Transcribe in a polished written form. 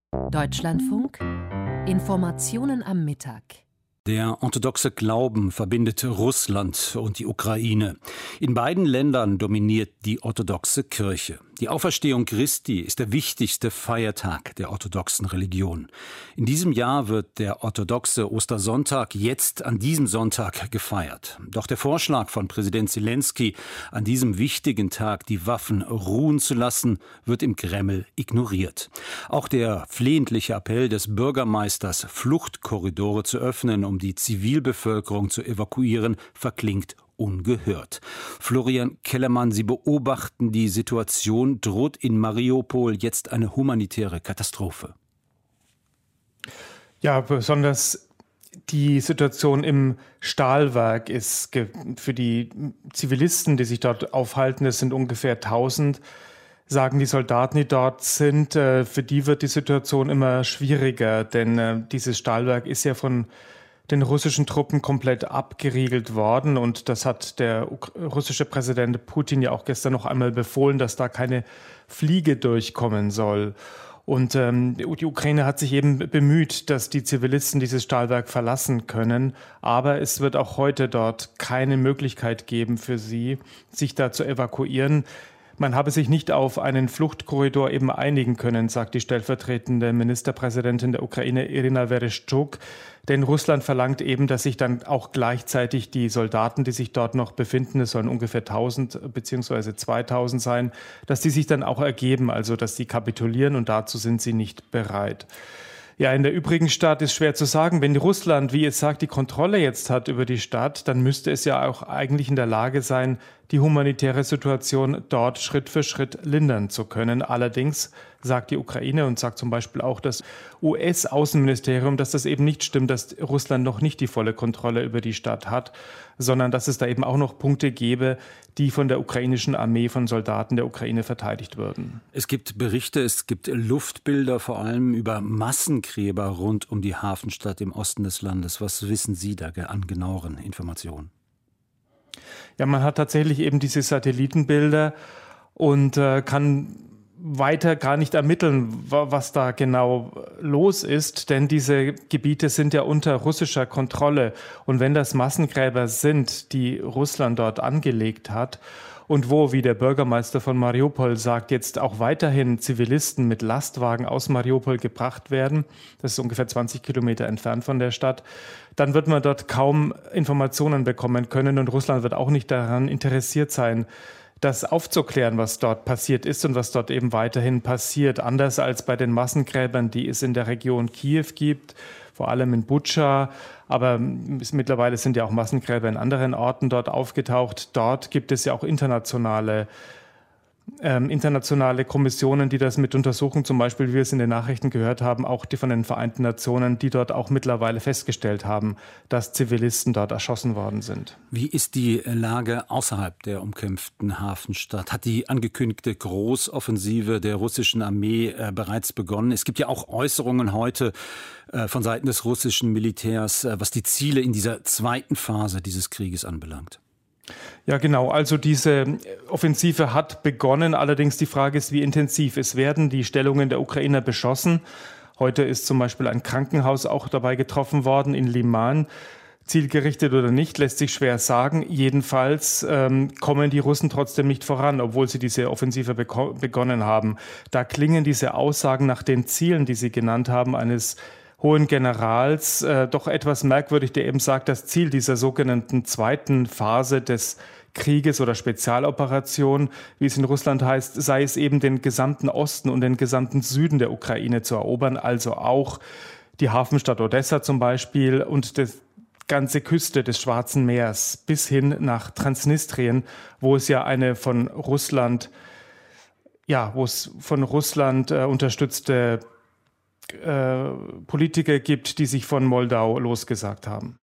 Deutschlandfunk Informationen am Mittag. Der orthodoxe Glauben verbindet Russland und die Ukraine. In beiden Ländern dominiert die orthodoxe Kirche. Die Auferstehung Christi ist der wichtigste Feiertag der orthodoxen Religion. In diesem Jahr wird der orthodoxe Ostersonntag jetzt an diesem Sonntag gefeiert. Doch der Vorschlag von Präsident Selenskyj, an diesem wichtigen Tag die Waffen ruhen zu lassen, wird im Kreml ignoriert. Auch der flehentliche Appell des Bürgermeisters, Fluchtkorridore zu öffnen, um die Zivilbevölkerung zu evakuieren, verklingt ungehört. Florian Kellermann, Sie beobachten die Situation. Droht in Mariupol jetzt eine humanitäre Katastrophe? Ja, besonders die Situation im Stahlwerk ist für die Zivilisten, die sich dort aufhalten, es sind ungefähr 1000, sagen die Soldaten, die dort sind, für die wird die Situation immer schwieriger, denn dieses Stahlwerk ist ja von den russischen Truppen komplett abgeriegelt worden. Und das hat der russische Präsident Putin ja auch gestern noch einmal befohlen, dass da keine Fliege durchkommen soll. Und die Ukraine hat sich eben bemüht, dass die Zivilisten dieses Stahlwerk verlassen können. Aber es wird auch heute dort keine Möglichkeit geben für sie, sich da zu evakuieren. Man habe sich nicht auf einen Fluchtkorridor eben einigen können, sagt die stellvertretende Ministerpräsidentin der Ukraine, Irina Vereshchuk. Denn Russland verlangt eben, dass sich dann auch gleichzeitig die Soldaten, die sich dort noch befinden, es sollen ungefähr 1000 bzw. 2000 sein, dass die sich dann auch ergeben, also dass sie kapitulieren, und dazu sind sie nicht bereit. Ja, in der übrigen Stadt ist schwer zu sagen. Wenn Russland, wie es sagt, die Kontrolle jetzt hat über die Stadt, dann müsste es ja auch eigentlich in der Lage sein, die humanitäre Situation dort Schritt für Schritt lindern zu können. Allerdings sagt die Ukraine und sagt zum Beispiel auch das US-Außenministerium, dass das eben nicht stimmt, dass Russland noch nicht die volle Kontrolle über die Stadt hat, sondern dass es da eben auch noch Punkte gäbe, die von der ukrainischen Armee, von Soldaten der Ukraine verteidigt würden. Es gibt Berichte, es gibt Luftbilder, vor allem über Massengräber rund um die Hafenstadt im Osten des Landes. Was wissen Sie da an genaueren Informationen? Ja, man hat tatsächlich eben diese Satellitenbilder und kann weiter gar nicht ermitteln, was da genau los ist, denn diese Gebiete sind ja unter russischer Kontrolle. Und wenn das Massengräber sind, die Russland dort angelegt hat und wo, wie der Bürgermeister von Mariupol sagt, jetzt auch weiterhin Zivilisten mit Lastwagen aus Mariupol gebracht werden, das ist ungefähr 20 Kilometer entfernt von der Stadt, dann wird man dort kaum Informationen bekommen können, und Russland wird auch nicht daran interessiert sein, das aufzuklären, was dort passiert ist und was dort eben weiterhin passiert. Anders als bei den Massengräbern, die es in der Region Kiew gibt, vor allem in Butscha, aber mittlerweile sind ja auch Massengräber in anderen Orten dort aufgetaucht. Dort gibt es ja auch internationale Kommissionen, die das mit untersuchen, zum Beispiel, wie wir es in den Nachrichten gehört haben, auch die von den Vereinten Nationen, die dort auch mittlerweile festgestellt haben, dass Zivilisten dort erschossen worden sind. Wie ist die Lage außerhalb der umkämpften Hafenstadt? Hat die angekündigte Großoffensive der russischen Armee bereits begonnen? Es gibt ja auch Äußerungen heute von Seiten des russischen Militärs, was die Ziele in dieser zweiten Phase dieses Krieges anbelangt. Ja, genau. Also diese Offensive hat begonnen. Allerdings die Frage ist, wie intensiv. Es werden die Stellungen der Ukrainer beschossen. Heute ist zum Beispiel ein Krankenhaus auch dabei getroffen worden in Liman. Zielgerichtet oder nicht, lässt sich schwer sagen. Jedenfalls kommen die Russen trotzdem nicht voran, obwohl sie diese Offensive begonnen haben. Da klingen diese Aussagen nach den Zielen, die Sie genannt haben, eines hohen Generals, doch etwas merkwürdig, der eben sagt, das Ziel dieser sogenannten zweiten Phase des Krieges oder Spezialoperation, wie es in Russland heißt, sei es eben, den gesamten Osten und den gesamten Süden der Ukraine zu erobern, also auch die Hafenstadt Odessa zum Beispiel und die ganze Küste des Schwarzen Meers bis hin nach Transnistrien, wo es ja eine von Russland unterstützte Politiker gibt, die sich von Moldau losgesagt haben.